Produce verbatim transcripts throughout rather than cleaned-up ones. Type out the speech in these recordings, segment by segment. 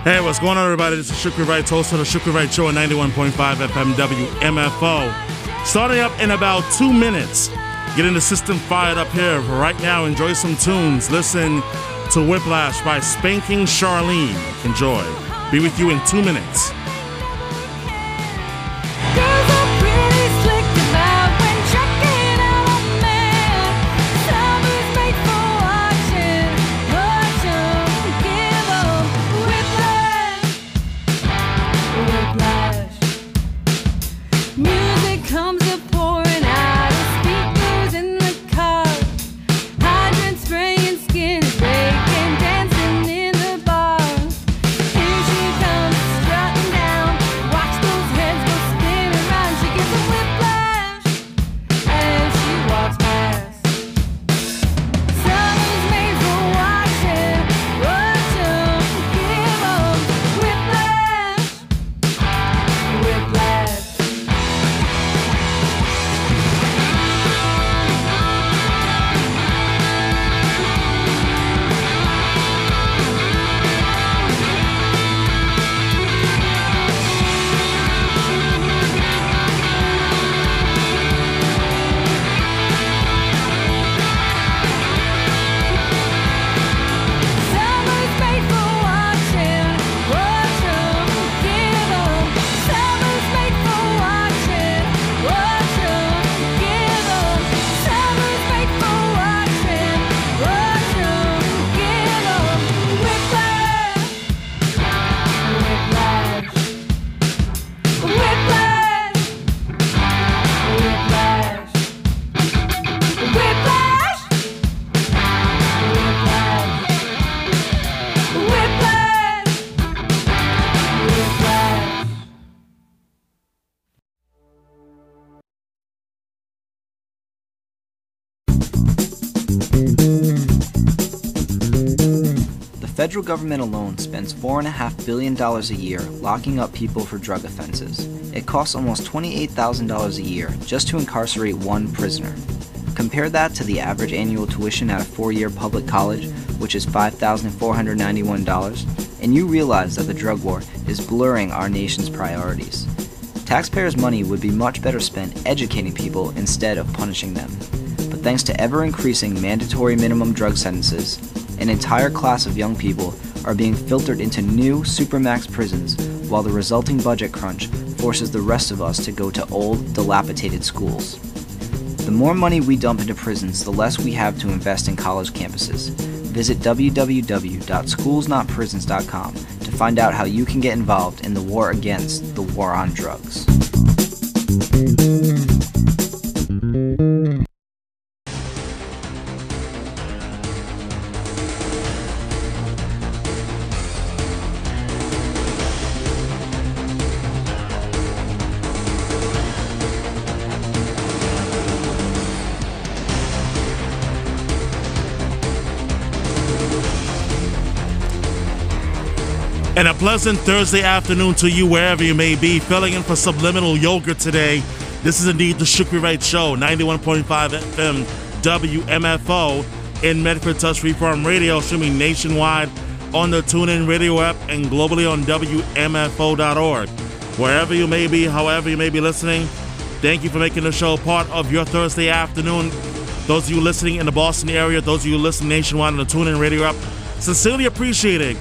Hey, what's going on, everybody? This is Shukri Wright, host of the Shukri Wright Show on ninety-one point five F M W M F O. Starting up in about two minutes. Getting the system fired up here. Right now, enjoy some tunes. Listen to Whiplash by Spanking Charlene. Enjoy. Be with you in two minutes. The federal government alone spends four point five billion dollars a year locking up people for drug offenses. It costs almost twenty-eight thousand dollars a year just to incarcerate one prisoner. Compare that to the average annual tuition at a four-year public college, which is five thousand four hundred ninety-one dollars, and you realize that the drug war is blurring our nation's priorities. Taxpayers' money would be much better spent educating people instead of punishing them. But thanks to ever-increasing mandatory minimum drug sentences, an entire class of young people are being filtered into new supermax prisons, while the resulting budget crunch forces the rest of us to go to old, dilapidated schools. The more money we dump into prisons, the less we have to invest in college campuses. Visit w w w dot schools not prisons dot com to find out how you can get involved in the war against the war on drugs. And a pleasant Thursday afternoon to you wherever you may be. Filling in for Subliminal Yogurt today. This is indeed the Shukri Wright Show, ninety-one point five F M W M F O in Medford Touch Freeform Radio, streaming nationwide on the TuneIn Radio app and globally on W M F O dot org. Wherever you may be, however you may be listening, thank you for making the show part of your Thursday afternoon. Those of you listening in the Boston area, those of you listening nationwide on the TuneIn Radio app, sincerely appreciate it.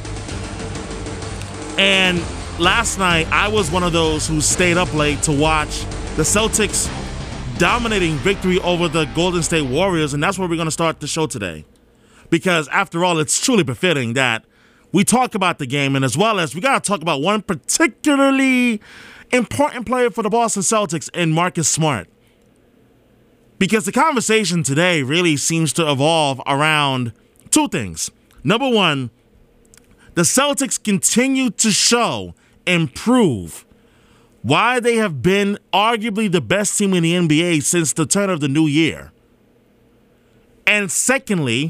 And last night, I was one of those who stayed up late to watch the Celtics dominating victory over the Golden State Warriors, and that's where we're going to start the show today. Because after all, it's truly befitting that we talk about the game, and as well as we got to talk about one particularly important player for the Boston Celtics in Marcus Smart. Because the conversation today really seems to evolve around two things. Number one, the Celtics continue to show and prove why they have been arguably the best team in the N B A since the turn of the new year. And secondly,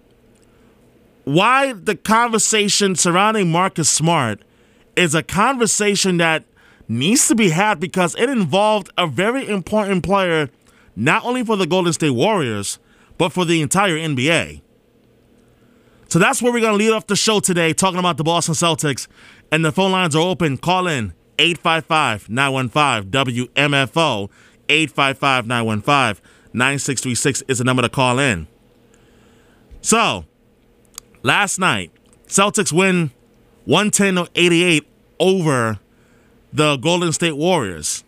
why the conversation surrounding Marcus Smart is a conversation that needs to be had because it involved a very important player, not only for the Golden State Warriors, but for the entire N B A. So that's where we're going to lead off the show today, talking about the Boston Celtics and the phone lines are open. Call in eight five five, nine one five, W M F O. eight five five, nine one five, nine six three six is the number to call in. So, last night, Celtics win one ten to eighty-eight over the Golden State Warriors.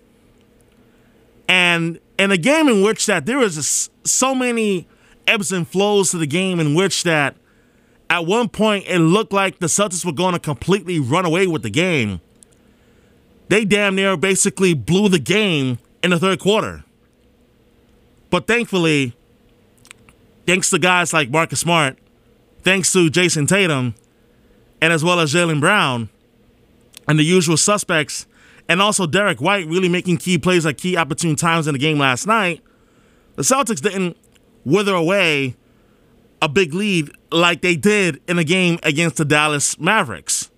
And in a game in which that there was just so many ebbs and flows to the game, in which that at one point it looked like the Celtics were going to completely run away with the game. They damn near basically blew the game in the third quarter. But thankfully, thanks to guys like Marcus Smart, thanks to Jason Tatum, and as well as Jaylen Brown and the usual suspects, and also Derek White really making key plays at key opportune times in the game last night, the Celtics didn't wither away a big lead like they did in a game against the Dallas Mavericks.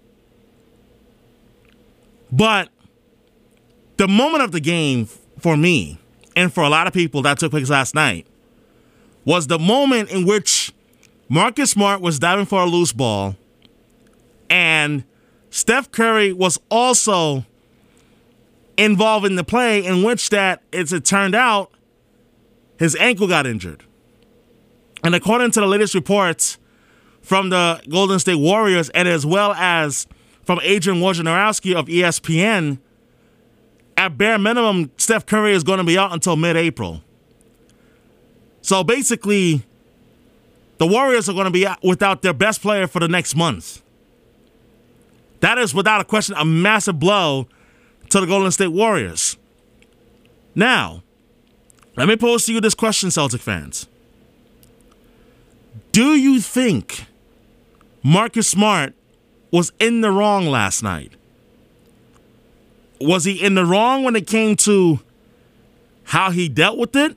But the moment of the game for me, and for a lot of people that took place last night, was the moment in which Marcus Smart was diving for a loose ball, and Steph Curry was also involved in the play, in which that, as it turned out, his ankle got injured. And according to the latest reports from the Golden State Warriors, and as well as from Adrian Wojnarowski of E S P N, at bare minimum, Steph Curry is going to be out until mid-April. So basically, the Warriors are going to be out without their best player for the next month. That is, without a question, a massive blow to the Golden State Warriors. Now, let me pose to you this question, Celtic fans. Do you think Marcus Smart was in the wrong last night? Was he in the wrong when it came to how he dealt with it?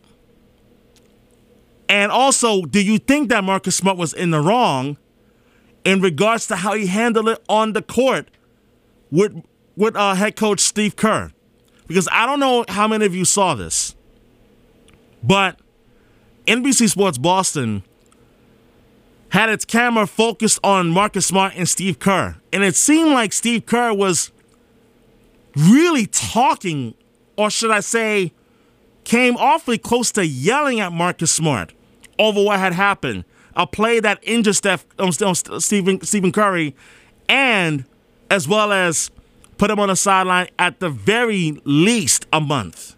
And also, do you think that Marcus Smart was in the wrong in regards to how he handled it on the court with, with uh, head coach Steve Kerr? Because I don't know how many of you saw this, but N B C Sports Boston had its camera focused on Marcus Smart and Steve Kerr. And it seemed like Steve Kerr was really talking, or should I say, came awfully close to yelling at Marcus Smart over what had happened. A play that injured Steph, um, Stephen, Stephen Curry, and as well as put him on the sideline at the very least a month.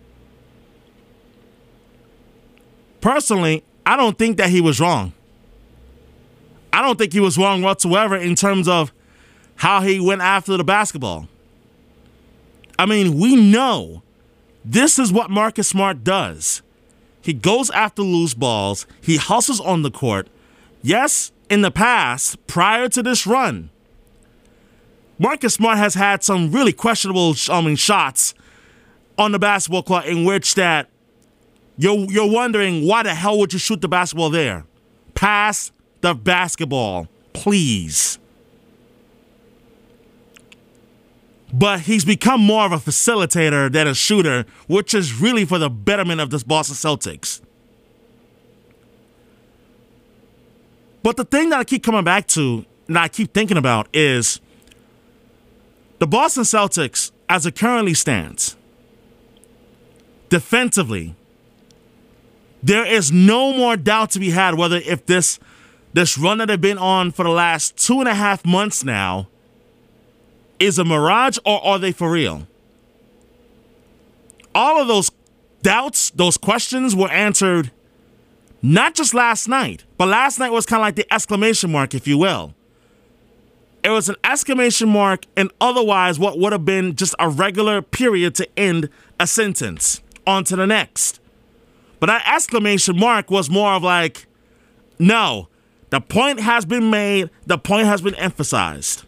Personally, I don't think that he was wrong. I don't think he was wrong whatsoever in terms of how he went after the basketball. I mean, we know this is what Marcus Smart does. He goes after loose balls. He hustles on the court. Yes, in the past, prior to this run, Marcus Smart has had some really questionable I mean, shots on the basketball court in which that you're, you're wondering, why the hell would you shoot the basketball there? Pass the basketball, please. But he's become more of a facilitator than a shooter, which is really for the betterment of this Boston Celtics. But the thing that I keep coming back to, and I keep thinking about, is the Boston Celtics, as it currently stands, defensively, there is no more doubt to be had whether if this, this run that they've been on for the last two and a half months now is a mirage, or are they for real? All of those doubts, those questions were answered not just last night, but last night was kind of like the exclamation mark, if you will. It was an exclamation mark and otherwise what would have been just a regular period to end a sentence. On to the next. But that exclamation mark was more of like, no, the point has been made, the point has been emphasized.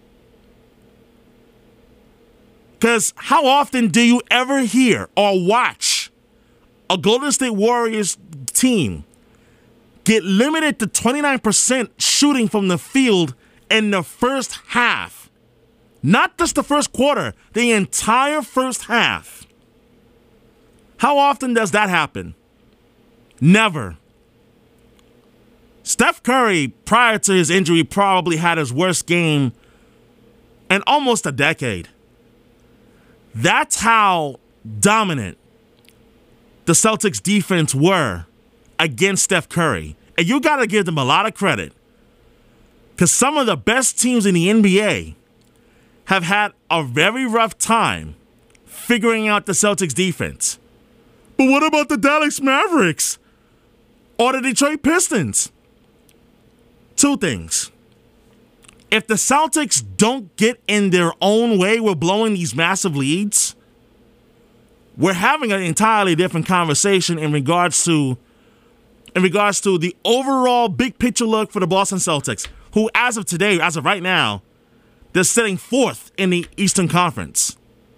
Because how often do you ever hear or watch a Golden State Warriors team get limited to twenty-nine percent shooting from the field in the first half? Not just the first quarter, the entire first half. How often does that happen? Never. Steph Curry, prior to his injury, probably had his worst game in almost a decade. That's how dominant the Celtics defense were against Steph Curry. And you got to give them a lot of credit, because some of the best teams in the N B A have had a very rough time figuring out the Celtics defense. But what about the Dallas Mavericks or the Detroit Pistons? Two things. If the Celtics don't get in their own way with blowing these massive leads, we're having an entirely different conversation in regards to in regards to the overall big picture look for the Boston Celtics, who as of today, as of right now, they're sitting fourth in the Eastern Conference.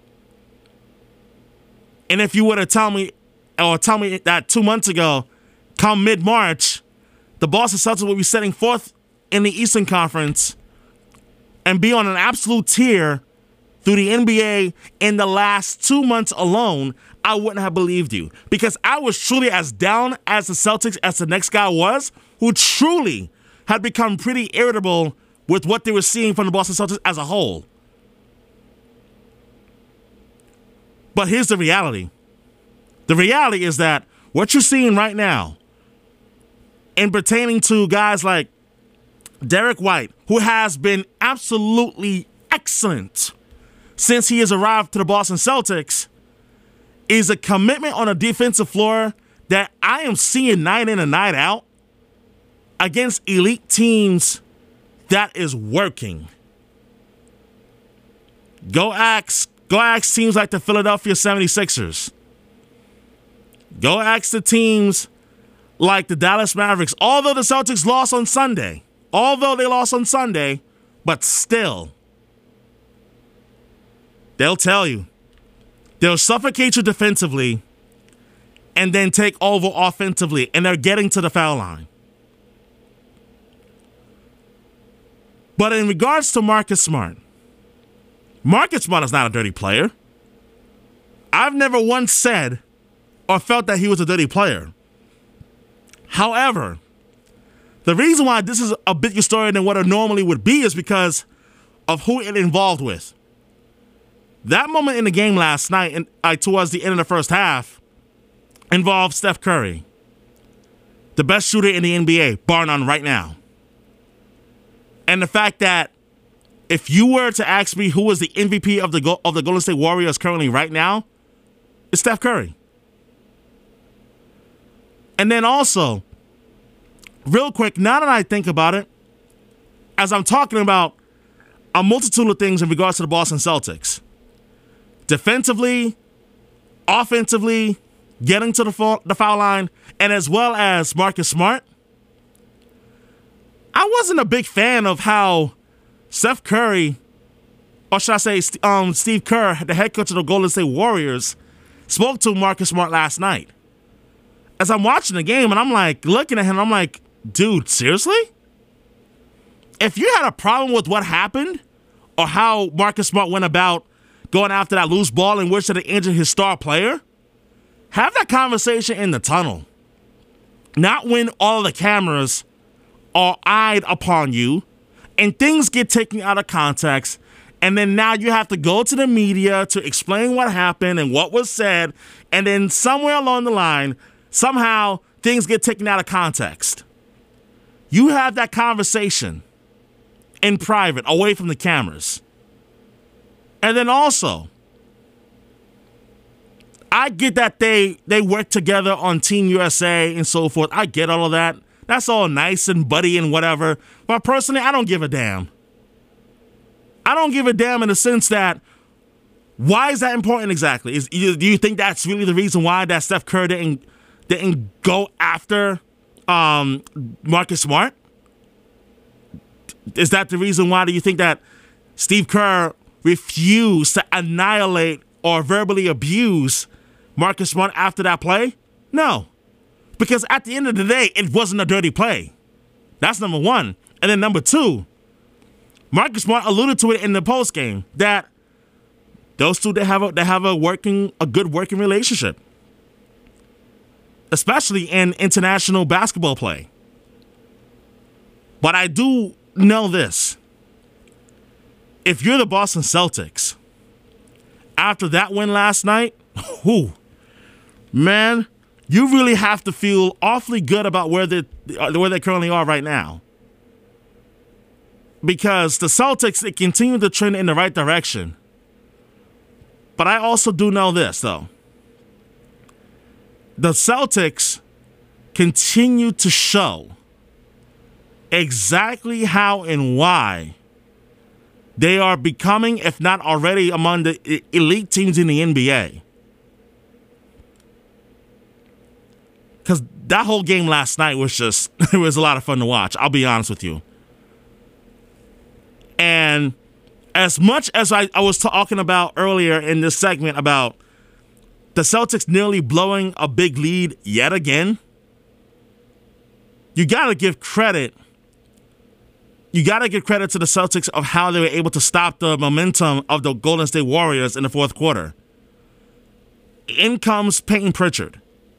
And if you were to tell me, or tell me that two months ago, come mid-March, the Boston Celtics will be sitting fourth in the Eastern Conference and be on an absolute tear through the N B A in the last two months alone, I wouldn't have believed you. Because I was truly as down as the Celtics as the next guy was, who truly had become pretty irritable with what they were seeing from the Boston Celtics as a whole. But here's the reality. The reality is that what you're seeing right now, in pertaining to guys like Derek White, who has been absolutely excellent since he has arrived to the Boston Celtics, is a commitment on a defensive floor that I am seeing night in and night out against elite teams that is working. Go ask, go ask teams like the Philadelphia seventy-sixers. Go ask the teams like the Dallas Mavericks. Although the Celtics lost on Sunday, although they lost on Sunday, but still, they'll tell you. They'll suffocate you defensively and then take over offensively, and they're getting to the foul line. But in regards to Marcus Smart, Marcus Smart is not a dirty player. I've never once said or felt that he was a dirty player. However, the reason why this is a bigger story than what it normally would be is because of who it involved with. That moment in the game last night, and uh, towards the end of the first half, involved Steph Curry, the best shooter in the N B A, bar none right now. And the fact that if you were to ask me who was the M V P of the of the Golden State Warriors currently right now, it's Steph Curry. And then also, real quick, now that I think about it, as I'm talking about a multitude of things in regards to the Boston Celtics, defensively, offensively, getting to the foul, the foul line, and as well as Marcus Smart, I wasn't a big fan of how Steph Curry, or should I say um, Steve Kerr, the head coach of the Golden State Warriors, spoke to Marcus Smart last night. As I'm watching the game, and I'm like, looking at him, I'm like, dude, seriously? If you had a problem with what happened, or how Marcus Smart went about going after that loose ball in which it injured his star player, have that conversation in the tunnel. Not when all of the cameras are eyed upon you and things get taken out of context, and then now you have to go to the media to explain what happened and what was said, and then somewhere along the line, somehow things get taken out of context. You have that conversation in private, away from the cameras. And then also, I get that they, they work together on Team U S A and so forth. I get all of that. That's all nice and buddy and whatever. But personally, I don't give a damn. I don't give a damn in the sense that, why is that important exactly? Is, do you think that's really the reason why that Steph Curry didn't, didn't go after um, Marcus Smart? Is that the reason why do you think that Steve Kerr refused to annihilate or verbally abuse Marcus Smart after that play? No. Because at the end of the day, it wasn't a dirty play. That's number one. And then number two, Marcus Smart alluded to it in the postgame that those two, they have a they have a working a good working relationship, especially in international basketball play. But I do know this. if you're the Boston Celtics, after that win last night, whew, man, you really have to feel awfully good about where they where they currently are right now. Because the Celtics, they continue to trend in the right direction. But I also do know this, though. The Celtics continue to show exactly how and why they are becoming, if not already, among the elite teams in the N B A. Because that whole game last night was just, it was a lot of fun to watch. I'll be honest with you. And as much as I, I was talking about earlier in this segment about the Celtics nearly blowing a big lead yet again, you got to give credit. You got to give credit to the Celtics of how they were able to stop the momentum of the Golden State Warriors in the fourth quarter. In comes Peyton Pritchard.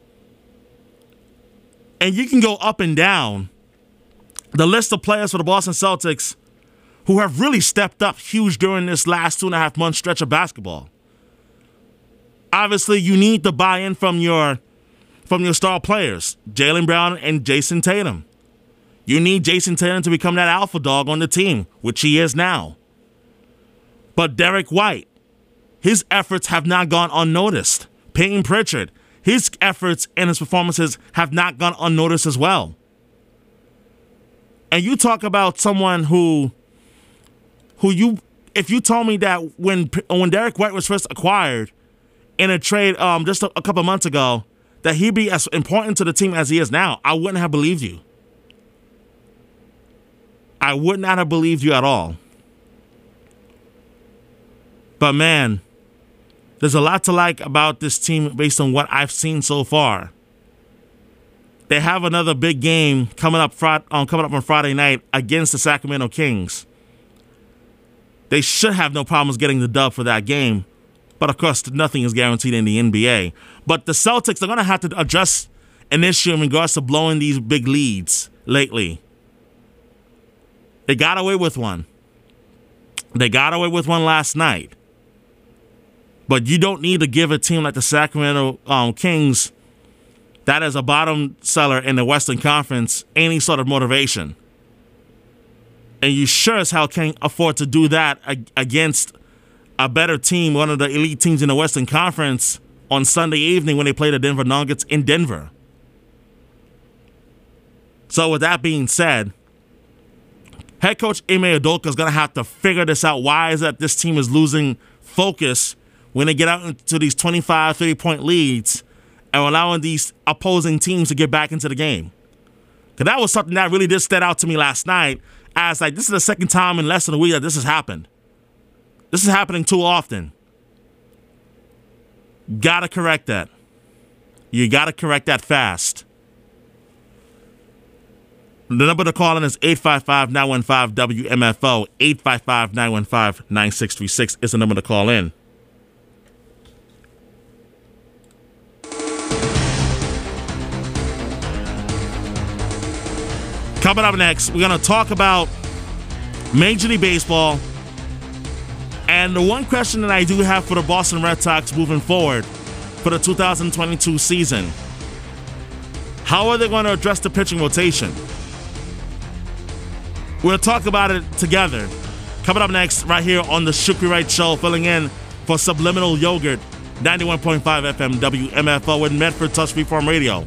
And you can go up and down the list of players for the Boston Celtics who have really stepped up huge during this last two and a half month stretch of basketball. Obviously, you need the buy-in from your from your star players, Jaylen Brown and Jason Tatum. You need Jason Tatum to become that alpha dog on the team, which he is now. But Derek White, his efforts have not gone unnoticed. Peyton Pritchard, his efforts and his performances have not gone unnoticed as well. And you talk about someone who, who you, if you told me that when when Derek White was first acquired in a trade um, just a, a couple months ago, that he'd be as important to the team as he is now, I wouldn't have believed you. I would not have believed you at all. But man, there's a lot to like about this team based on what I've seen so far. They have another big game coming up, um, coming up on Friday night against the Sacramento Kings. They should have no problems getting the dub for that game. But of course, nothing is guaranteed in the N B A. But the Celtics are going to have to address an issue in regards to blowing these big leads lately. They got away with one. They got away with one last night. But you don't need to give a team like the Sacramento um, Kings, that is a bottom seller in the Western Conference, any sort of motivation. And you sure as hell can't afford to do that against a better team, one of the elite teams in the Western Conference, on Sunday evening when they play the Denver Nuggets in Denver. So with that being said, head coach Ime Udoka is going to have to figure this out. Why is that this team is losing focus when they get out into these twenty-five, thirty-point leads and allowing these opposing teams to get back into the game? Because that was something that really did stand out to me last night. As like, this is the second time in less than a week that this has happened. This is happening too often. Gotta correct that. You gotta correct that fast. The number to call in is eight five five, nine one five, W M F O. eight five five, nine one five, nine six three six is the number to call in. Coming up next, we're going to talk about Major League Baseball. And the one question that I do have for the Boston Red Sox moving forward for the two thousand twenty-two season, how are they going to address the pitching rotation? We'll talk about it together. Coming up next, right here on the Shukri Wright Show, filling in for Subliminal Yogurt, ninety-one point five F M W M F O in Medford, Touch Free Farm Radio.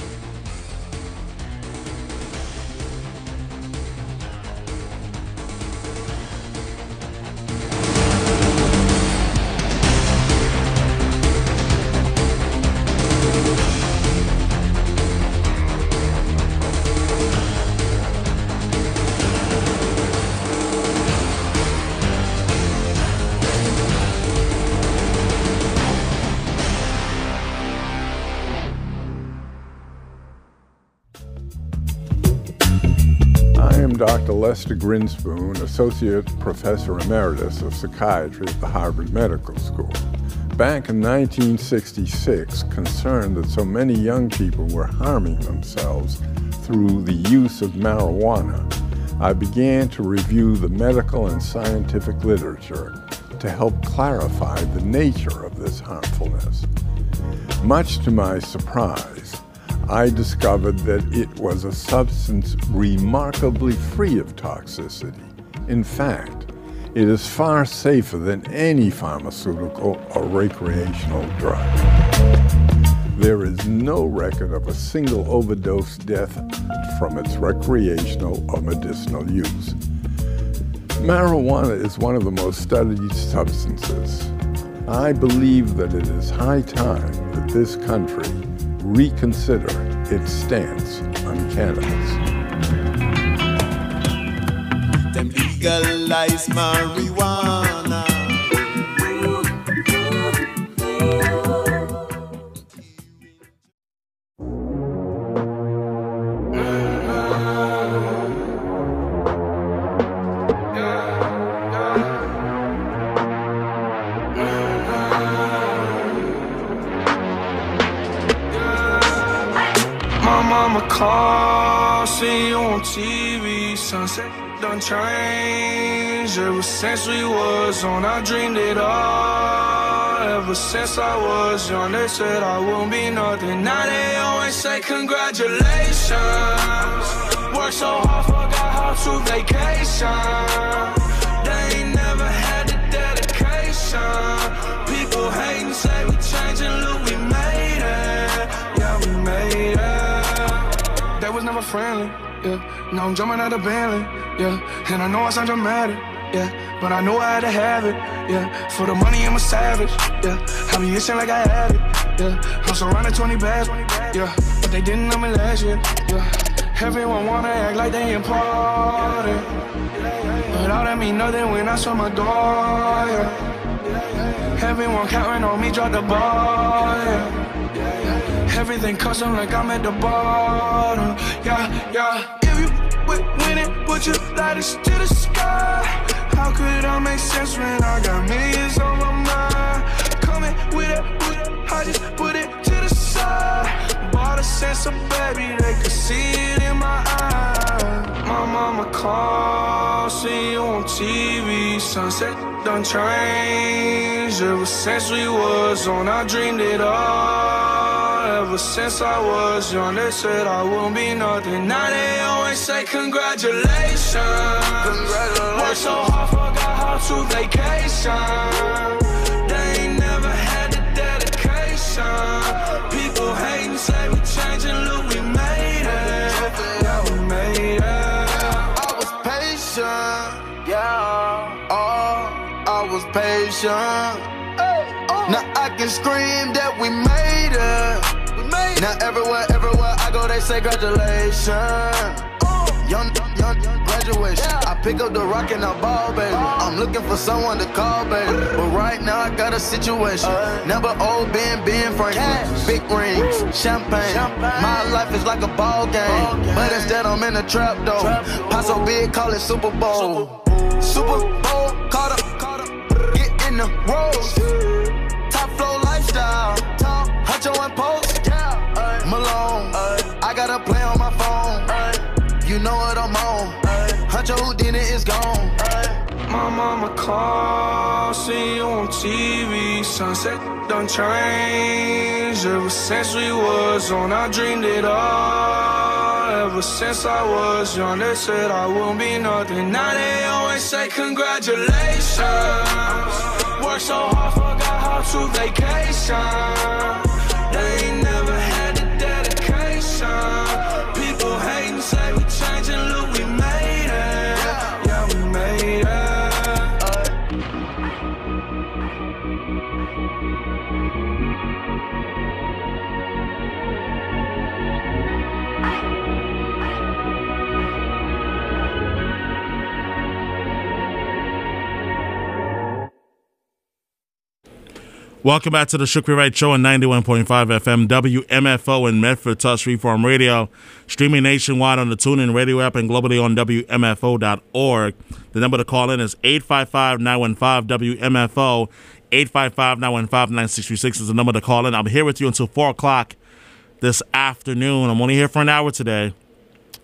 Doctor Lester Grinspoon, Associate Professor Emeritus of Psychiatry at the Harvard Medical School. Back in nineteen sixty-six, concerned that so many young people were harming themselves through the use of marijuana, I began to review the medical and scientific literature to help clarify the nature of this harmfulness. Much to my surprise, I discovered that it was a substance remarkably free of toxicity. In fact, it is far safer than any pharmaceutical or recreational drug. There is no record of a single overdose death from its recreational or medicinal use. Marijuana is one of the most studied substances. I believe that it is high time that this country reconsider its stance on cannabis. Them legalize marijuana. Mama call, see you on T V, sunset done changed. Ever since we was on, I dreamed it all. Ever since I was young, they said I won't be nothing. Now they always say congratulations. Worked so hard, forgot how to vacation. They ain't never had the dedication. People hating, say we changing, look, we made it. Yeah, we made it. That was never friendly, yeah. Now I'm jumping out of Bentley, yeah. And I know I sound dramatic, yeah. But I know I had to have it, yeah. For the money, I'm a savage, yeah. I be itching like I had it, yeah. I'm surrounded twenty bags, yeah. But they didn't know me last year, yeah. Everyone wanna act like they important, but all that mean nothing when I saw my door, yeah. Everyone counting on me, drop the ball, yeah. Everything custom like I'm at the bottom, yeah, yeah. If you with winning, would you light us to the sky? How could I make sense when I got millions on my mind? Coming with it, with it, I just put it to the side. Bought a sense of baby, they could see it in my eyes. My mama called, see you on T V, sunset done changed. Ever since we was on, I dreamed it all. Ever since I was young, they said I won't be nothing. Now they always say congratulations. Congratulations. Worked so hard, forgot how to vacation. They ain't never had the dedication. People hating, say we changing, look, we made it. Yeah, we made it. I was patient, yeah. Oh, I was patient. Now I can scream that we made it. We made it. Now everywhere, everywhere I go, they say congratulations. Young, young, young graduation. Yeah. I pick up the rock and I ball, baby. Oh. I'm looking for someone to call, baby. But right now I got a situation. Uh. Never old Ben, Ben Franklin. Cash. Big rings, champagne. champagne. My life is like a ball game. Ball game. But instead I'm in a trap, though. Trap. Paso big, call it Super Bowl. Super, Super Bowl, caught up, caught up. Get in the rolls. Top flow lifestyle. Top. Huncho and Post. Yeah. Malone. Uh. I got a play on my phone. Uh. You know what I'm on. Huncho Houdini is gone. My mama called, see you on T V, sunset done changed. Ever since we was on, I dreamed it all. Ever since I was young, they said I won't be nothing. Now they always say congratulations. Worked so hard, forgot how to vacation. They ain't never had the dedication. People hating, say we changing, look, we made it. Yeah, we made it. Welcome back to the Shook Me Right Show on ninety-one point five F M W M F O in Medford, Touch Freeform Radio, streaming nationwide on the TuneIn Radio app and globally on W M F O dot org. The number to call in is eight five five, nine one five, W M F O. eight five five, nine one five, nine six three six is the number to call in. I'm here with you until four o'clock this afternoon. I'm only here for an hour today.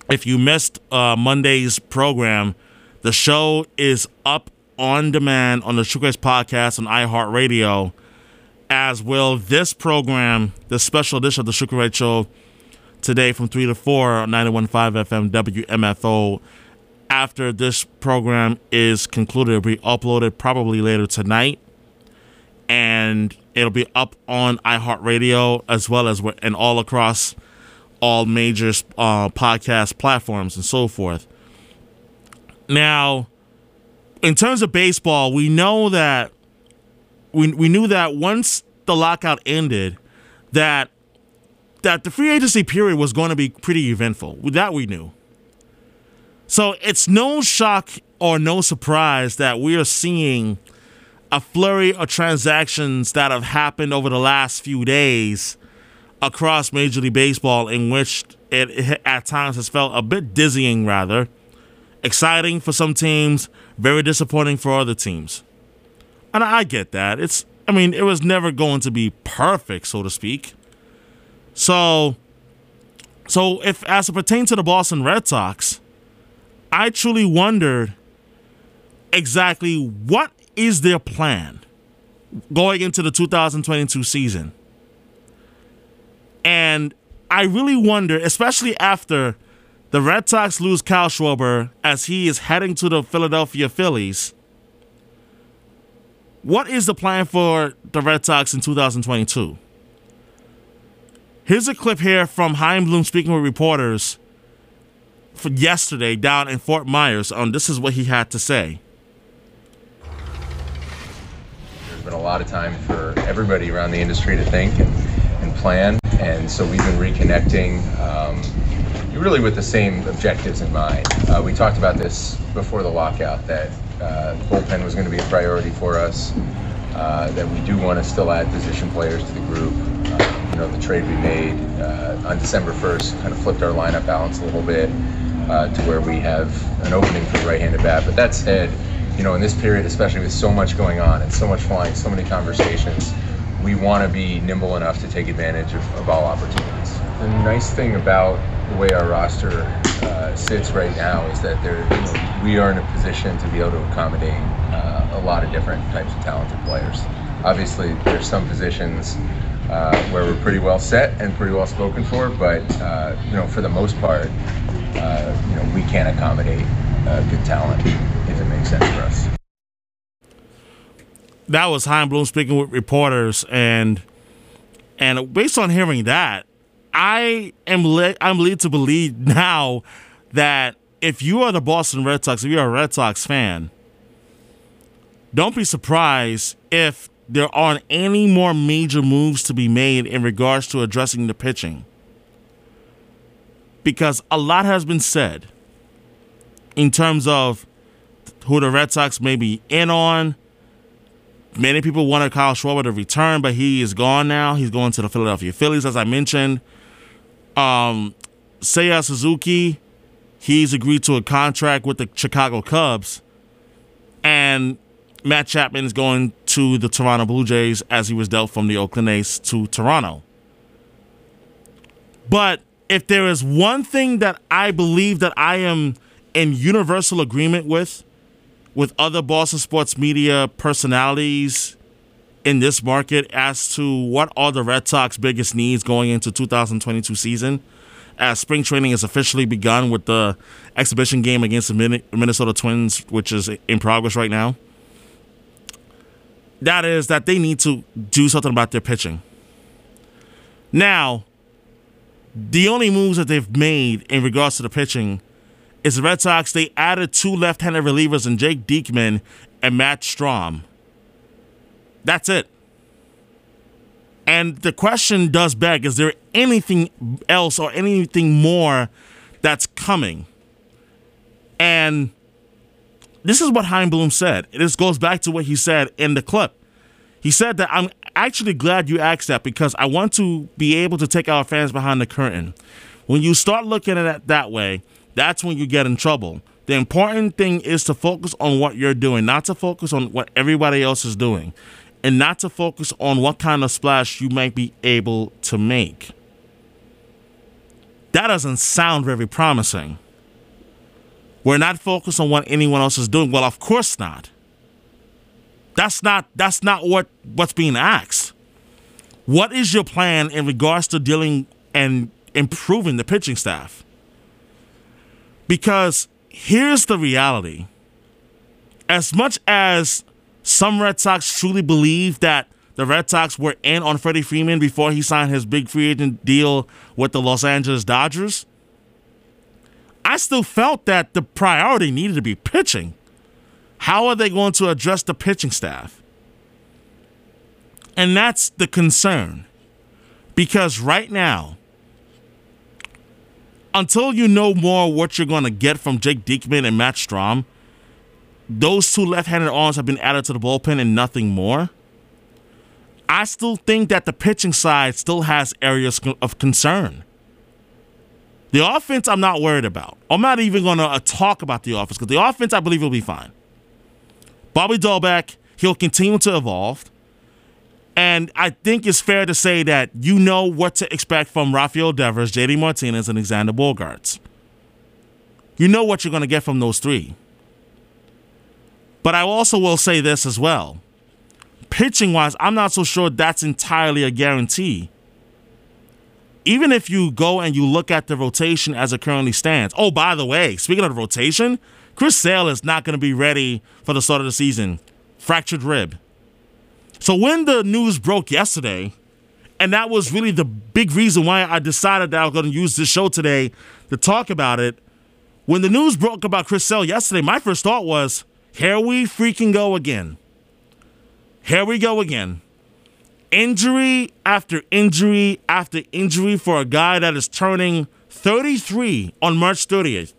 if you missed uh, Monday's program, the show is up on demand on the Sugar Race Podcast on iHeartRadio, as will this program, the special edition of the Sugar Race Show, today from three to four on ninety-one point five F M W M F O. After this program is concluded, it'll be uploaded probably later tonight, and it'll be up on iHeartRadio as well as and all across all major uh, podcast platforms and so forth. Now, in terms of baseball, we know that we we knew that once the lockout ended, that that the free agency period was going to be pretty eventful. That we knew. So it's no shock or no surprise that we are seeing a flurry of transactions that have happened over the last few days across Major League Baseball, in which it, it at times has felt a bit dizzying, rather. Exciting for some teams, very disappointing for other teams. And I get that. It's, I mean, it was never going to be perfect, so to speak. So, so if as it pertains to the Boston Red Sox, I truly wondered exactly what is their plan going into the two thousand twenty-two season. And I really wonder, especially after the Red Sox lose Kyle Schwarber as he is heading to the Philadelphia Phillies, what is the plan for the Red Sox in two thousand twenty-two? Here's a clip here from Chaim Bloom speaking with reporters for yesterday down in Fort Myers. On this is what he had to say. There's been a lot of time for everybody around the industry to think and, and plan, and so we've been reconnecting um, really with the same objectives in mind. Uh, we talked about this before the lockout, that uh, bullpen was going to be a priority for us, uh, that we do want to still add position players to the group. Uh, you know, the trade we made uh, on December first kind of flipped our lineup balance a little bit uh, to where we have an opening for the right-handed bat. But that said, you know, in this period, especially with so much going on and so much flying, so many conversations, we want to be nimble enough to take advantage of, of all opportunities. The nice thing about the way our roster uh, sits right now is that there, you know, we are in a position to be able to accommodate uh, a lot of different types of talented players. Obviously, there's some positions uh, where we're pretty well set and pretty well spoken for, but uh, you know, for the most part, uh, you know, we can accommodate uh, good talent if it makes sense for us. That was Chaim Bloom speaking with reporters, and and based on hearing that, I am led, I'm led to believe now that if you are the Boston Red Sox, if you're a Red Sox fan, don't be surprised if there aren't any more major moves to be made in regards to addressing the pitching. Because a lot has been said in terms of who the Red Sox may be in on. Many people wanted Kyle Schwarber to return, but he is gone now. He's going to the Philadelphia Phillies, as I mentioned. Um, Seiya Suzuki, he's agreed to a contract with the Chicago Cubs. And Matt Chapman is going to the Toronto Blue Jays as he was dealt from the Oakland A's to Toronto. But if there is one thing that I believe that I am in universal agreement with, with other Boston sports media personalities in this market as to what are the Red Sox biggest needs going into two thousand twenty-two season, as spring training has officially begun with the exhibition game against the Minnesota Twins, which is in progress right now, that is that they need to do something about their pitching. Now, the only moves that they've made in regards to the pitching is the Red Sox. They added two left-handed relievers in Jake Diekman and Matt Strom. That's it. And the question does beg, is there anything else or anything more that's coming? And this is what Chaim Bloom said. This goes back to what he said in the clip. He said that, I'm actually glad you asked that because I want to be able to take our fans behind the curtain. When you start looking at it that way, that's when you get in trouble. The important thing is to focus on what you're doing, not to focus on what everybody else is doing, and not to focus on what kind of splash you might be able to make. that doesn't sound very promising. We're not focused on what anyone else is doing. Well, of course not. That's not that's not what, what's being asked. What is your plan in regards to dealing and improving the pitching staff? Because here's the reality. As much as some Red Sox truly believe that the Red Sox were in on Freddie Freeman before he signed his big free agent deal with the Los Angeles Dodgers, I still felt that the priority needed to be pitching. How are they going to address the pitching staff? And that's the concern. Because right now, until you know more what you're going to get from Jake Diekman and Matt Strahm, those two left-handed arms have been added to the bullpen and nothing more. I still think that the pitching side still has areas of concern. The offense, I'm not worried about. I'm not even going to uh, talk about the offense because the offense, I believe, will be fine. Bobby Dalbec, he'll continue to evolve. And I think it's fair to say that you know what to expect from Rafael Devers, J D Martinez, and Alexander Bogaerts. You know what you're going to get from those three. But I also will say this as well. Pitching-wise, I'm not so sure that's entirely a guarantee. Even if you go and you look at the rotation as it currently stands. Oh, by the way, speaking of the rotation, Chris Sale is not going to be ready for the start of the season. Fractured rib. So when the news broke yesterday, and that was really the big reason why I decided that I was going to use this show today to talk about it. When the news broke about Chris Sale yesterday, my first thought was, here we freaking go again. Here we go again. Injury after injury after injury for a guy that is turning thirty-three on March thirtieth.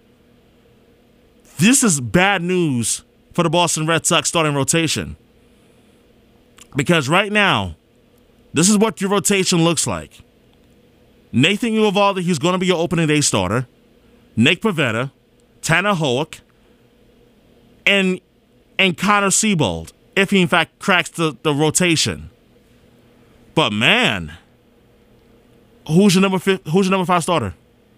This is bad news for the Boston Red Sox starting rotation. Because right now, this is what your rotation looks like. Nathan Eovaldi, he's going to be your opening day starter. Nick Pivetta, Tanner Hoek, and and Connor Seabold, if he in fact cracks the, the rotation. But man, who's your number five, who's your number five starter?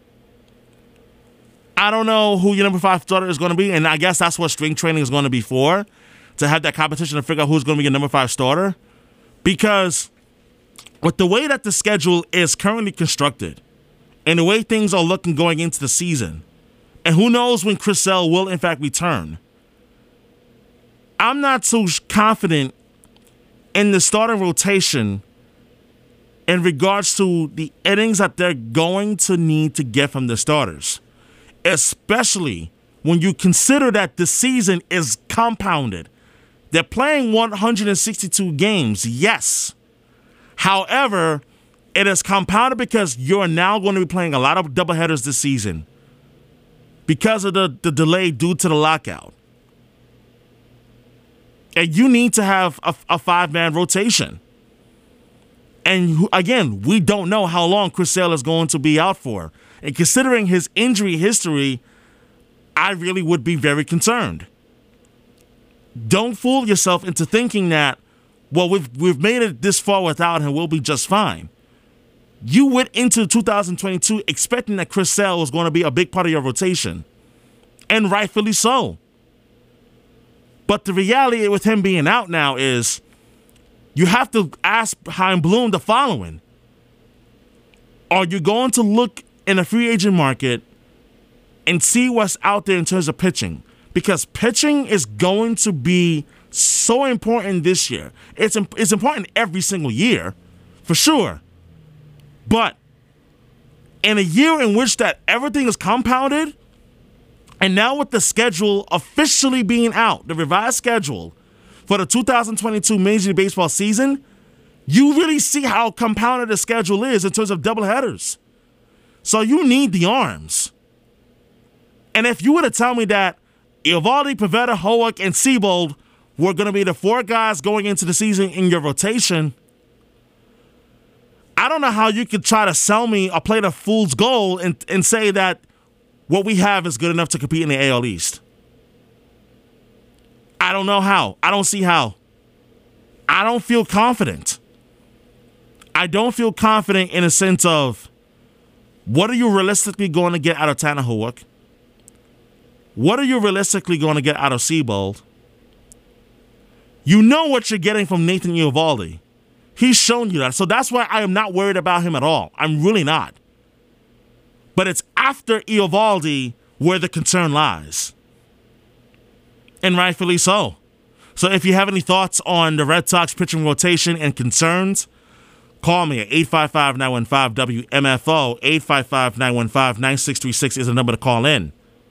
I don't know who your number five starter is going to be, and I guess that's what spring training is going to be for, to have that competition to figure out who's going to be your number five starter. Because with the way that the schedule is currently constructed, and the way things are looking going into the season, and who knows when Chris Sale will in fact return, I'm not so confident in the starting rotation in regards to the innings that they're going to need to get from the starters, especially when you consider that the season is compounded. They're playing one hundred sixty-two games, yes. However, it is compounded because you're now going to be playing a lot of doubleheaders this season because of the, the delay due to the lockout. And you need to have a, a five-man rotation. And again, we don't know how long Chris Sale is going to be out for. And considering his injury history, I really would be very concerned. Don't fool yourself into thinking that, well, we've we've made it this far without him, we'll be just fine. You went into two thousand twenty-two expecting that Chris Sale was going to be a big part of your rotation, and rightfully so. But the reality with him being out now is you have to ask Chaim Bloom the following. Are you going to look in the free agent market and see what's out there in terms of pitching? Because pitching is going to be so important this year. It's, it's important every single year, for sure. But in a year in which that everything is compounded, and now with the schedule officially being out, the revised schedule for the two thousand twenty-two Major League Baseball season, you really see how compounded the schedule is in terms of doubleheaders. So you need the arms. And if you were to tell me that Eovaldi, Pivetta, Hoek, and Seabold were going to be the four guys going into the season in your rotation, I don't know how you could try to sell me or play the fool's goal and, and say that what we have is good enough to compete in the A L East. I don't know how. I don't see how. I don't feel confident. I don't feel confident in a sense of What are you realistically going to get out of Tanner Hoek? What are you realistically going to get out of Seabold? You know what you're getting from Nathan Eovaldi. He's shown you that. So that's why I am not worried about him at all. I'm really not. But it's after Eovaldi where the concern lies. And rightfully so. So if you have any thoughts on the Red Sox pitching rotation and concerns, call me at eight five five, nine one five, W M F O. eight five five, nine one five, nine six three six is the number to call in.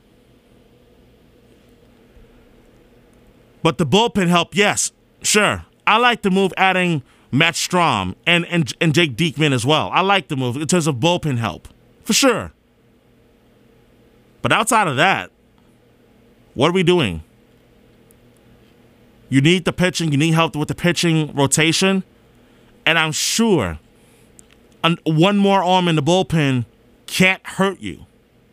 But the bullpen help, yes, sure. I like the move adding Matt Strahm and, and, and Jake Diekman as well. I like the move in terms of bullpen help, for sure. But outside of that, what are we doing? You need the pitching. You need help with the pitching rotation. And I'm sure an, one more arm in the bullpen can't hurt you.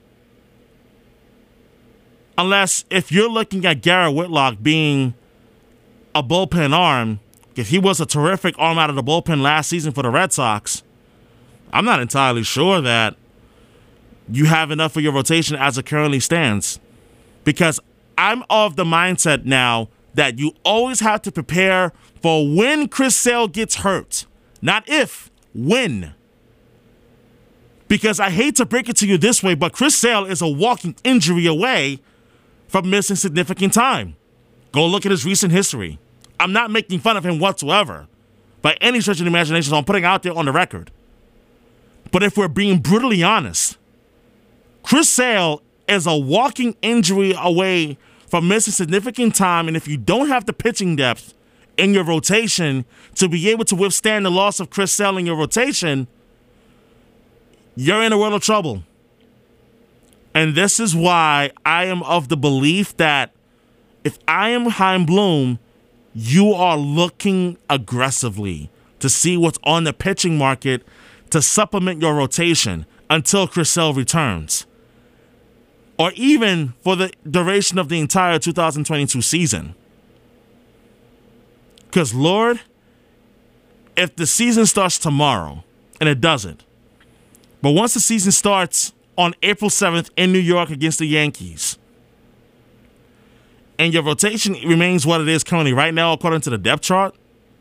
Unless if you're looking at Garrett Whitlock being a bullpen arm, if he was a terrific arm out of the bullpen last season for the Red Sox, I'm not entirely sure that you have enough for your rotation as it currently stands. Because I'm of the mindset now that you always have to prepare for when Chris Sale gets hurt. Not if, when. Because I hate to break it to you this way, but Chris Sale is a walking injury away from missing significant time. Go look at his recent history. I'm not making fun of him whatsoever by any stretch of the imagination, so I'm putting out there on the record. But if we're being brutally honest, Chris Sale is a walking injury away from missing significant time, and if you don't have the pitching depth in your rotation to be able to withstand the loss of Chris Sale in your rotation, you're in a world of trouble. And this is why I am of the belief that if I am Chaim Bloom, you are looking aggressively to see what's on the pitching market to supplement your rotation until Chris Sale returns. Or even for the duration of the entire two thousand twenty-two season. Because, Lord, if the season starts tomorrow, and it doesn't, but once the season starts on April seventh in New York against the Yankees, and your rotation remains what it is currently right now according to the depth chart,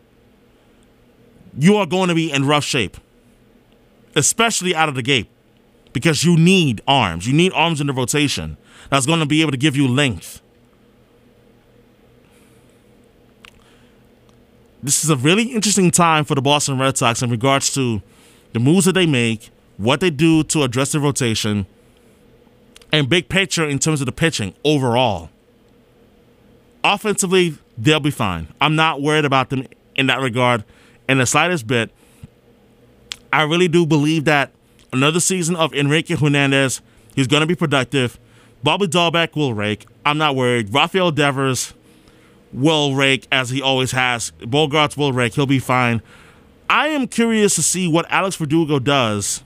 you are going to be in rough shape, especially out of the gate, because you need arms. You need arms in the rotation that's going to be able to give you length. This is a really interesting time for the Boston Red Sox in regards to the moves that they make, what they do to address the rotation, and big picture in terms of the pitching overall. Offensively, they'll be fine. I'm not worried about them in that regard in the slightest bit. I really do believe that another season of Enrique Hernandez, he's going to be productive. Bobby Dalbec will rake. I'm not worried. Rafael Devers will rake as he always has. Bogarts will rake. He'll be fine. I am curious to see what Alex Verdugo does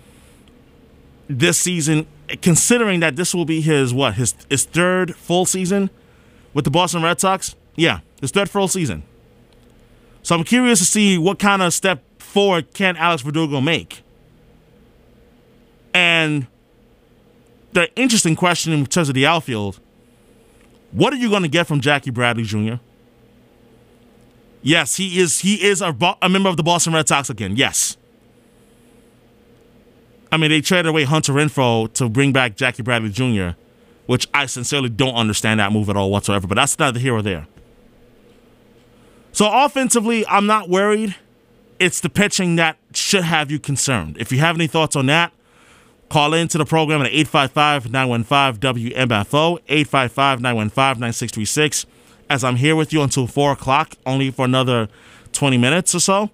this season, considering that this will be his, what, his, his third full season with the Boston Red Sox? Yeah, his third full season. So I'm curious to see what kind of step forward can Alex Verdugo make. And the interesting question in terms of the outfield, what are you going to get from Jackie Bradley Junior? Yes, he is he is a, a member of the Boston Red Sox again, yes. I mean, they traded away Hunter Renfroe to bring back Jackie Bradley Junior, which I sincerely don't understand that move at all whatsoever, but that's neither here or there. So offensively, I'm not worried. It's the pitching that should have you concerned. If you have any thoughts on that, call into the program at eight five five, nine one five, W M F O, eight five five, nine one five, nine six three six, as I'm here with you until four o'clock, only for another twenty minutes or so.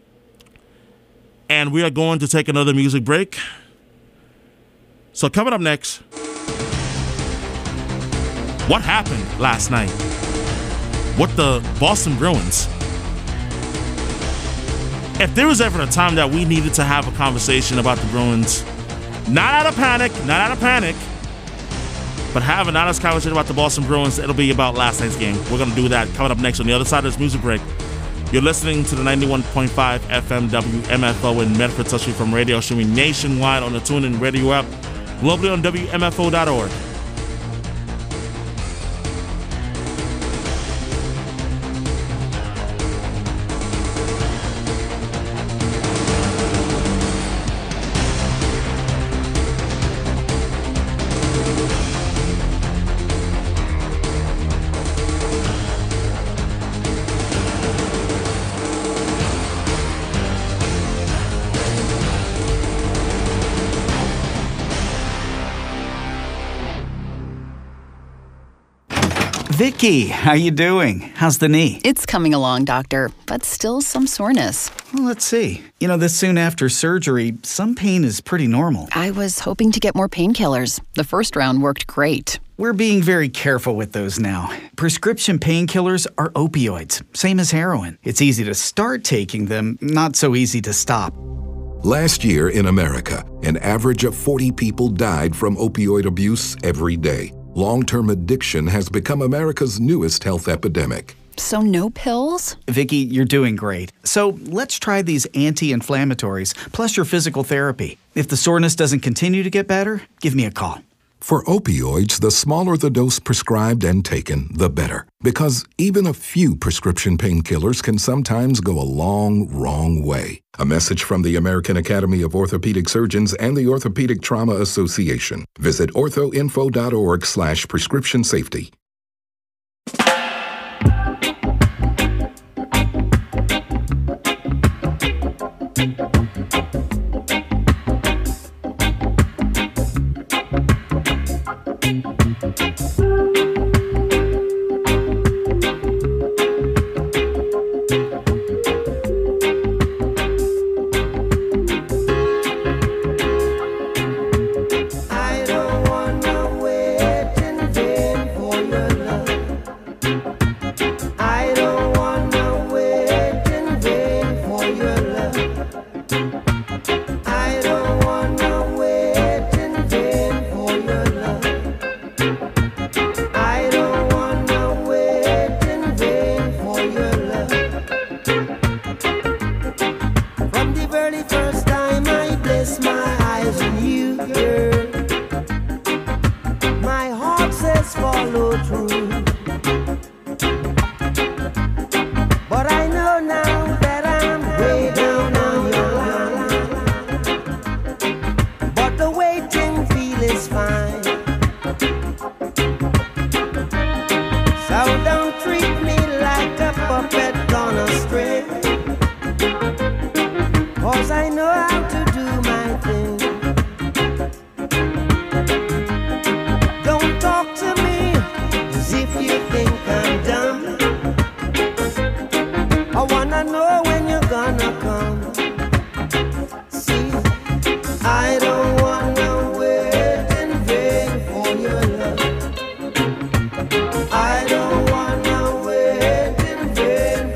And we are going to take another music break. So coming up next, what happened last night with the Boston Bruins? If there was ever a time that we needed to have a conversation about the Bruins, not out of panic, not out of panic, but have an honest conversation about the Boston Bruins, it'll be about last night's game. We're going to do that coming up next on the other side of this music break. You're listening to the ninety-one point five F M W M F O in Medford, touching from radio, streaming nationwide on the TuneIn Radio app, globally on W M F O dot org. Vicky, how you doing? How's the knee? It's coming along, doctor, but still some soreness. Well, let's see. You know, this soon after surgery, some pain is pretty normal. I was hoping to get more painkillers. The first round worked great. We're being very careful with those now. Prescription painkillers are opioids, same as heroin. It's easy to start taking them, not so easy to stop. Last year in America, an average of forty people died from opioid abuse every day. Long-term addiction has become America's newest health epidemic. So no pills? Vicky, you're doing great. So let's try these anti-inflammatories, plus your physical therapy. If the soreness doesn't continue to get better, give me a call. For opioids, the smaller the dose prescribed and taken, the better. Because even a few prescription painkillers can sometimes go a long, wrong way. A message from the American Academy of Orthopedic Surgeons and the Orthopedic Trauma Association. Visit orthoinfo dot org slash prescription safety. I don't wanna wait in vain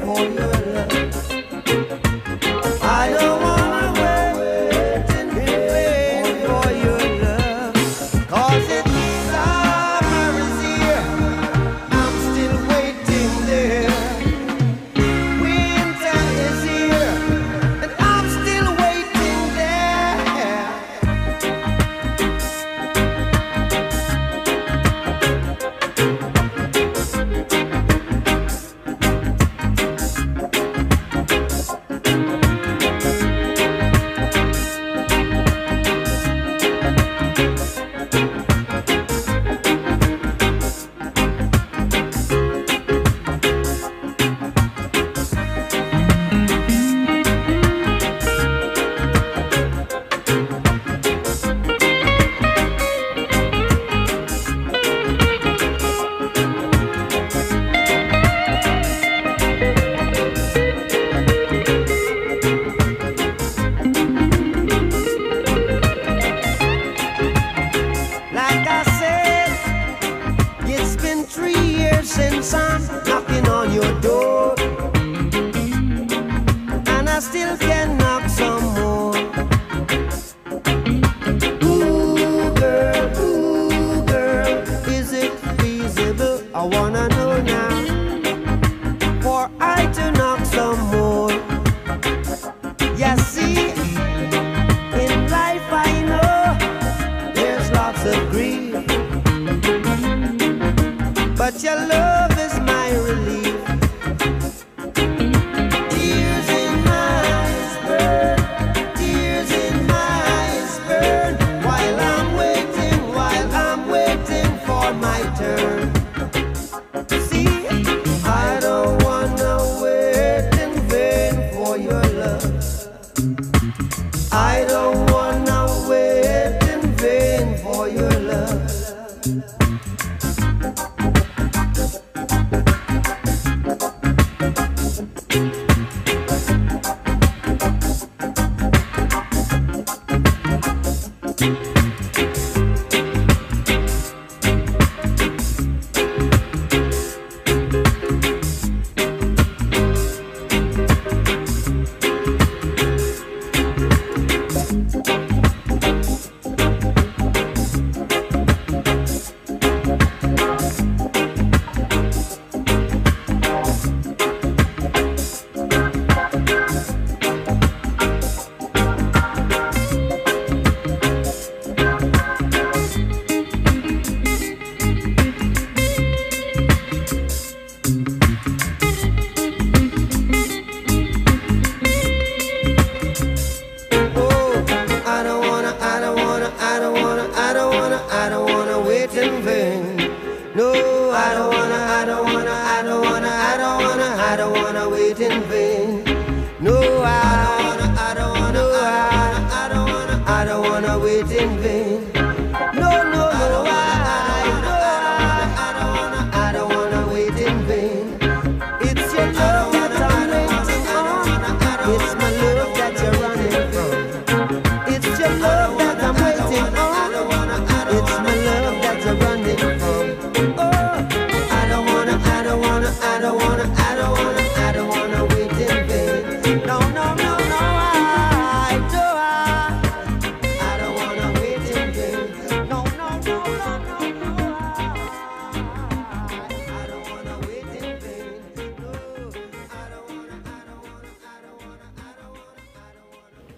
wanna, I don't wanna wait in vain. No, I don't wanna, I don't wanna, no, I, I don't wanna, I don't wanna wait in vain. No, no, no, I, no, I, I don't wanna, I don't wanna wait in vain. It's your love that I'm waiting on. It's my love that you're running from. It's your love that I'm waiting on. It's my love that you're running from. Oh, I don't wanna, I don't wanna, I don't wanna, I don't wanna, I don't wanna wait in vain. No, no, no, no, I, no, I, I don't wanna wait in vain. No, no, no, no, no, no, I, I don't wanna wait in vain. No, I don't wanna, I don't wanna, I don't wanna, I don't wanna, I don't wanna.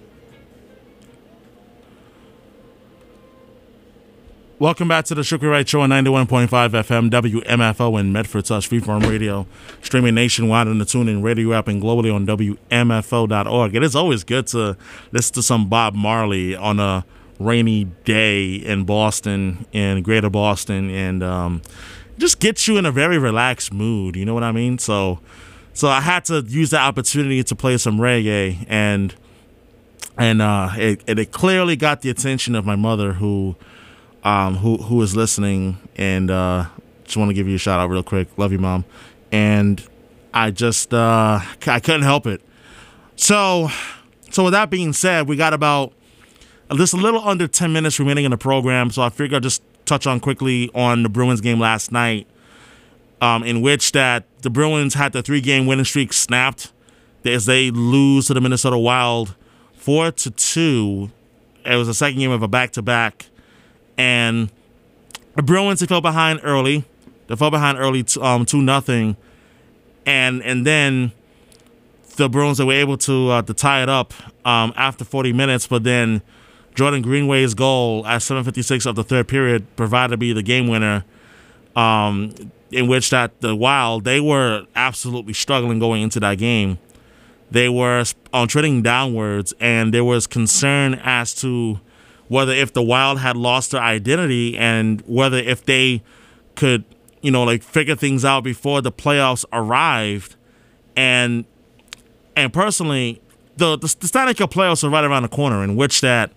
Welcome back to the Sugar Right Show on ninety-one point five F M W M F O in Medford slash Freeform Radio, streaming nationwide on the TuneIn Radio app and globally on W M F O dot org. It is always good to listen to some Bob Marley on a rainy day in Boston, in Greater Boston, and um, just get you in a very relaxed mood. You know what I mean? So, so I had to use the opportunity to play some reggae, and and uh, it, it clearly got the attention of my mother, who. Um, who who is listening, and uh, just want to give you a shout out real quick. Love you, Mom. And I just uh, I couldn't help it. So so with that being said, we got about just a little under ten minutes remaining in the program. So I figured I'll just touch on quickly on the Bruins game last night, um, in which that the Bruins had the three game winning streak snapped as they lose to the Minnesota Wild four to two. It was the second game of a back to back. And the Bruins, they fell behind early. They fell behind early, um, two nothing, and and then the Bruins, they were able to uh, to tie it up um, after forty minutes. But then Jordan Greenway's goal at seven fifty-six of the third period provided to be the game winner. Um, in which that the Wild, they were absolutely struggling going into that game. They were on trading downwards, and there was concern as to whether if the Wild had lost their identity and whether if they could, you know, like figure things out before the playoffs arrived. And and personally, the, the, the Stanley Cup playoffs are right around the corner, in which that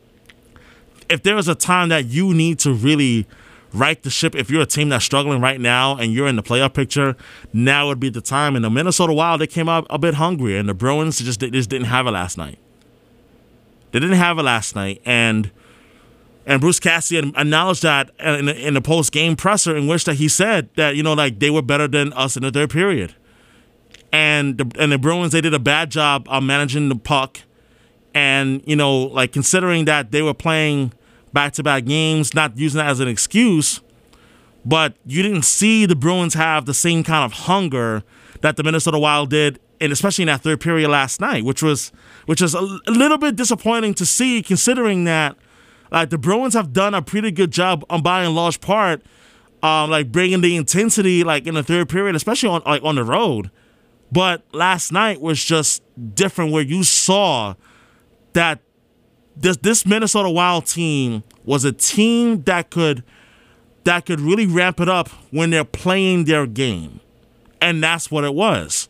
if there is a time that you need to really right the ship, if you're a team that's struggling right now and you're in the playoff picture, now would be the time. And the Minnesota Wild, they came out a bit hungry, and the Bruins just, they just didn't have it last night. They didn't have it last night, and and Bruce Cassidy acknowledged that in the, in the post-game presser, in which that he said that, you know, like they were better than us in the third period, and the, and the Bruins, they did a bad job of managing the puck, and you know, like considering that they were playing back-to-back games, not using that as an excuse, but you didn't see the Bruins have the same kind of hunger that the Minnesota Wild did, and especially in that third period last night, which was which was a, a little bit disappointing to see, considering that like the Bruins have done a pretty good job on by and large part, um, like bringing the intensity like in the third period, especially on like on the road. But last night was just different, where you saw that this this Minnesota Wild team was a team that could that could really ramp it up when they're playing their game, and that's what it was.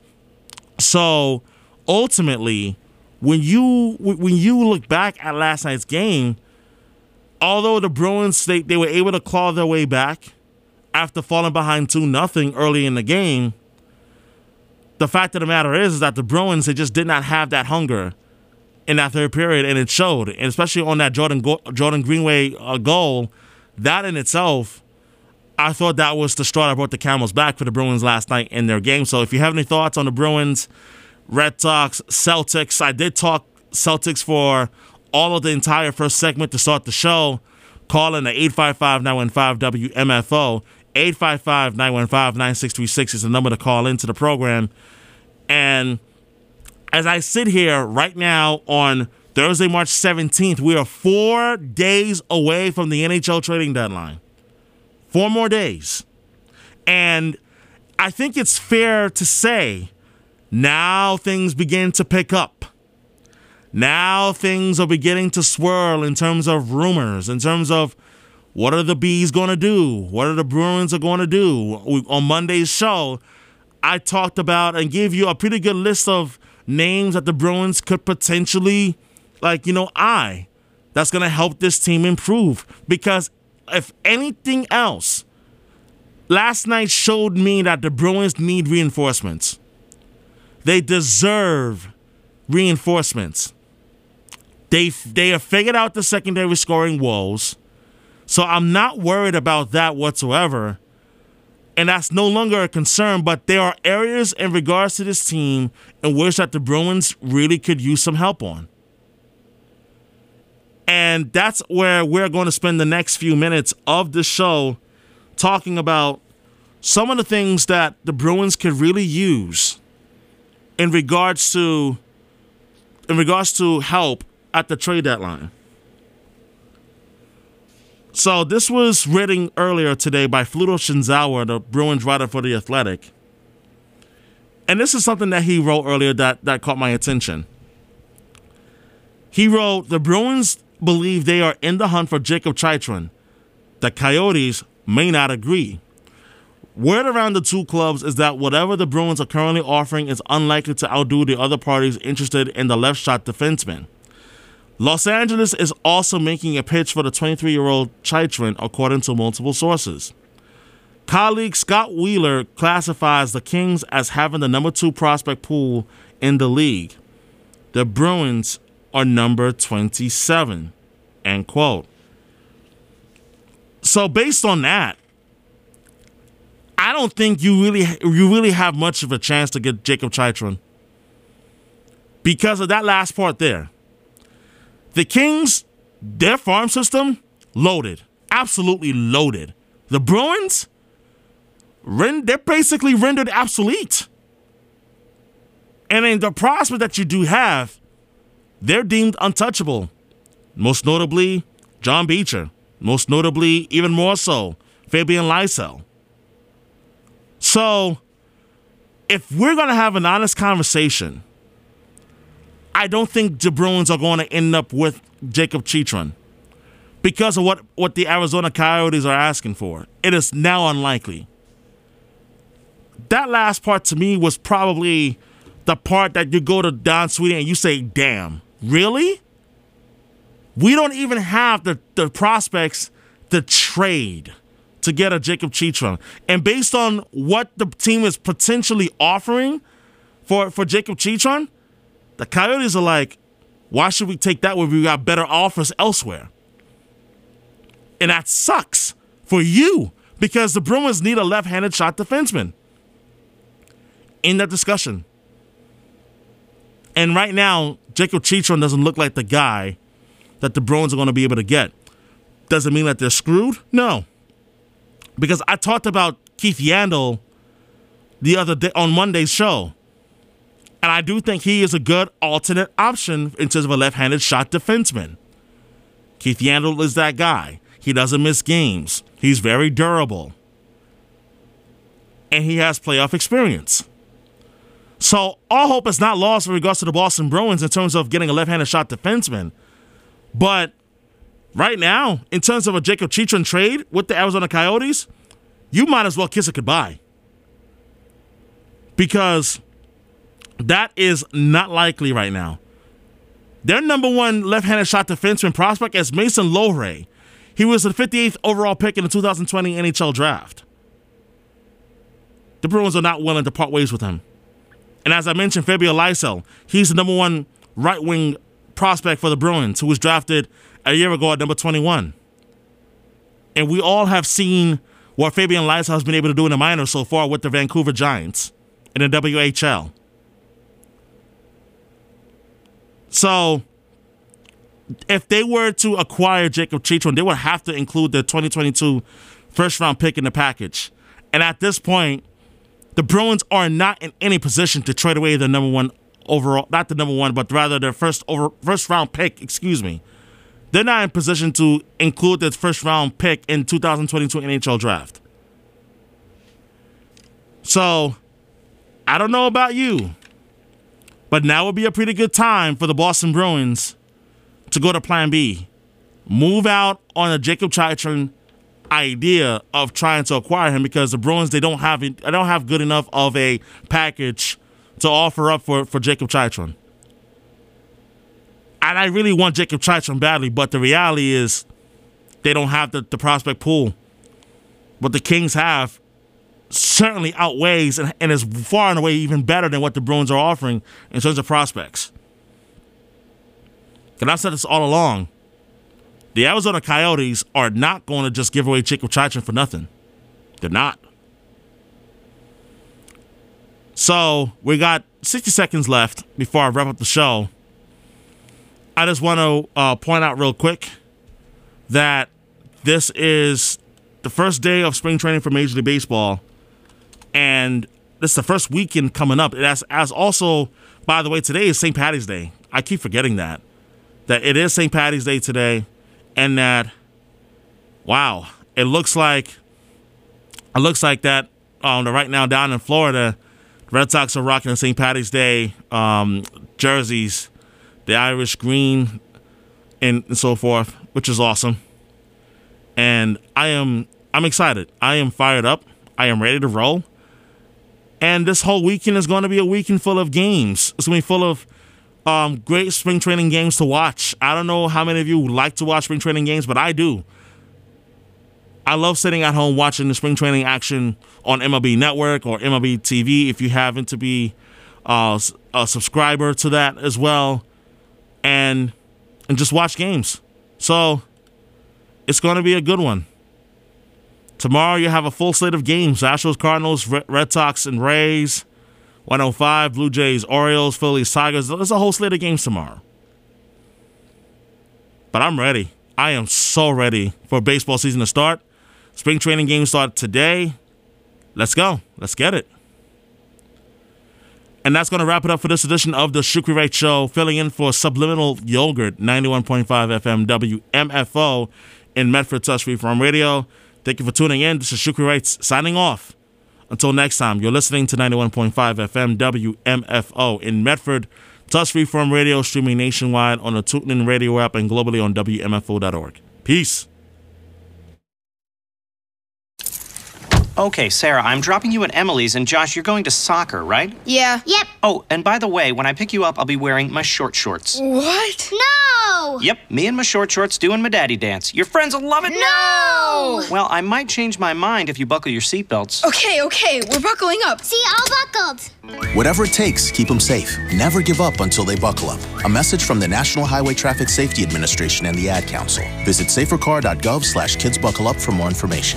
So ultimately, when you when you look back at last night's game, although the Bruins they, they were able to claw their way back after falling behind two nothing early in the game, the fact of the matter is, is that the Bruins, they just did not have that hunger in that third period, and it showed, and especially on that Jordan Jordan Greenway uh, goal. That in itself, I thought that was the straw that brought the Camels back for the Bruins last night in their game. So if you have any thoughts on the Bruins, Red Sox, Celtics, I did talk Celtics for all of the entire first segment to start the show. Call in at eight five five, nine one five, W M F O. eight five five, nine one five, nine six three six is the number to call into the program. And as I sit here right now on Thursday, March seventeenth, we are four days away from the N H L trading deadline. Four more days. And I think it's fair to say now things begin to pick up. Now things are beginning to swirl in terms of rumors, in terms of what are the Bees going to do? What are the Bruins are going to do? We, on Monday's show, I talked about and gave you a pretty good list of names that the Bruins could potentially, like, you know, eye. That's going to help this team improve. Because if anything else, last night showed me that the Bruins need reinforcements. They deserve reinforcements. They they have figured out the secondary scoring woes. So I'm not worried about that whatsoever. And that's no longer a concern, but there are areas in regards to this team in which that the Bruins really could use some help on. And that's where we're going to spend the next few minutes of the show talking about some of the things that the Bruins could really use in regards to in regards to help at the trade deadline. So this was written earlier today by Fluto Shinzawa, the Bruins writer for The Athletic. And this is something that he wrote earlier that, that caught my attention. He wrote, the Bruins believe they are in the hunt for Jacob Chychrun. The Coyotes may not agree. Word around the two clubs is that whatever the Bruins are currently offering is unlikely to outdo the other parties interested in the left-shot defenseman. Los Angeles is also making a pitch for the twenty-three-year-old Chychrun, according to multiple sources. Colleague Scott Wheeler classifies the Kings as having the number two prospect pool in the league. The Bruins are number twenty-seven, end quote. So based on that, I don't think you really you really have much of a chance to get Jacob Chychrun because of that last part there. The Kings, their farm system, loaded. Absolutely loaded. The Bruins, they're basically rendered obsolete. And in the prospect that you do have, they're deemed untouchable. Most notably, John Beecher. Most notably, even more so, Fabian Lysell. So, if we're going to have an honest conversation, I don't think the Bruins are going to end up with Jacob Chychrun because of what, what the Arizona Coyotes are asking for. It is now unlikely. That last part to me was probably the part that you go to Don Sweeney and you say, damn, really? We don't even have the, the prospects to trade to get a Jacob Chychrun. And based on what the team is potentially offering for, for Jacob Chychrun, the Coyotes are like, why should we take that when we got better offers elsewhere? And that sucks for you because the Bruins need a left-handed shot defenseman in that discussion. And right now, Jacob Chychrun doesn't look like the guy that the Bruins are going to be able to get. Does it mean that they're screwed? No. Because I talked about Keith Yandel the other day on Monday's show. And I do think he is a good alternate option in terms of a left-handed shot defenseman. Keith Yandel is that guy. He doesn't miss games. He's very durable. And he has playoff experience. So all hope is not lost in regards to the Boston Bruins in terms of getting a left-handed shot defenseman. But right now, in terms of a Jacob Chychrun trade with the Arizona Coyotes, you might as well kiss it goodbye. Because that is not likely right now. Their number one left-handed shot defenseman prospect is Mason Lohrei. He was the fifty-eighth overall pick in the two thousand twenty N H L draft. The Bruins are not willing to part ways with him. And as I mentioned, Fabian Lysell, he's the number one right-wing prospect for the Bruins, who was drafted a year ago at number twenty-one. And we all have seen what Fabian Lysell has been able to do in the minors so far with the Vancouver Giants in the W H L. So, if they were to acquire Jacob Chychrun, they would have to include the twenty twenty-two first-round pick in the package. And at this point, the Bruins are not in any position to trade away the number one overall, not the number one, but rather their first over first-round pick, excuse me. They're not in position to include the first-round pick in two thousand twenty-two N H L draft. So, I don't know about you, but now would be a pretty good time for the Boston Bruins to go to plan B. Move out on a Jacob Chychrun idea of trying to acquire him because the Bruins, they don't have they don't have good enough of a package to offer up for, for Jacob Chychrun. And I really want Jacob Chychrun badly, but the reality is they don't have the, the prospect pool. What the Kings have certainly outweighs and, and is far and away even better than what the Bruins are offering in terms of prospects. And I've said this all along. The Arizona Coyotes are not going to just give away Jacob Chychrun for nothing. They're not. So we got sixty seconds left before I wrap up the show. I just want to uh, point out real quick that this is the first day of spring training for Major League Baseball, and this is the first weekend coming up. It has, as also, by the way, today is Saint Patty's Day. I keep forgetting that. That it is Saint Patty's Day today. And that, wow, it looks like it looks like that um, right now down in Florida, the Red Sox are rocking the Saint Patty's Day um, jerseys, the Irish green, and, and so forth, which is awesome. And I am I'm excited. I am fired up. I am ready to roll. And this whole weekend is going to be a weekend full of games. It's going to be full of Um, great spring training games to watch. I don't know how many of you like to watch spring training games, but I do. I love sitting at home watching the spring training action on M L B Network or M L B T V if you happen to be uh, a subscriber to that as well, and and just watch games. So it's going to be a good one. Tomorrow you have a full slate of games: Astros, Cardinals, Red Sox, and Rays. one oh five, Blue Jays, Orioles, Phillies, Tigers. There's a whole slate of games tomorrow. But I'm ready. I am so ready for baseball season to start. Spring training games start today. Let's go. Let's get it. And that's going to wrap it up for this edition of the Shukri Wright Show, filling in for Subliminal Yogurt, ninety-one point five F M W M F O in Medford, Touch Freeform Radio. Thank you for tuning in. This is Shukri Wright signing off. Until next time, you're listening to ninety-one point five F M W M F O in Medford, Touch Freeform Radio, streaming nationwide on the TuneIn Radio app and globally on W M F O dot org. Peace. Okay, Sarah, I'm dropping you at Emily's, and Josh, you're going to soccer, right? Yeah. Yep. Oh, and by the way, when I pick you up, I'll be wearing my short shorts. What? No! Yep, me and my short shorts doing my daddy dance. Your friends will love it. No! Well, I might change my mind if you buckle your seatbelts. Okay, okay, we're buckling up. See, all buckled. Whatever it takes, keep them safe. Never give up until they buckle up. A message from the National Highway Traffic Safety Administration and the Ad Council. Visit safercar dot gov slash kids buckle up for more information.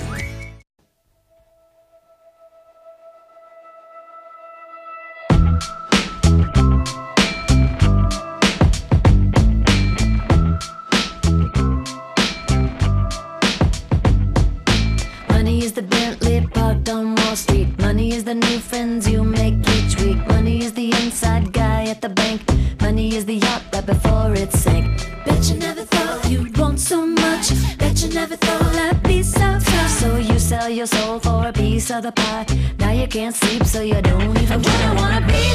the new friends you make each week. Money is the inside guy at the bank. Money is the yacht right before it sank. Bet you never thought you'd want so much. Bet you never thought that'd be so tough. So you sell your soul for a piece of the pie. Now you can't sleep, so you don't even wanna, wanna be